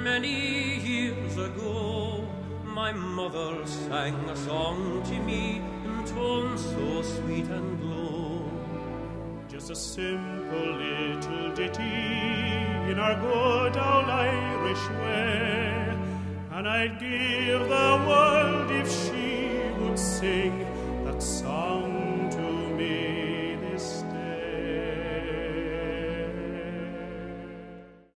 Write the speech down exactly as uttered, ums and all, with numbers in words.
Many years ago, my mother sang a song to me in tones so sweet and low. Just a simple little ditty in our good old Irish way, and I'd give the world if she would sing that song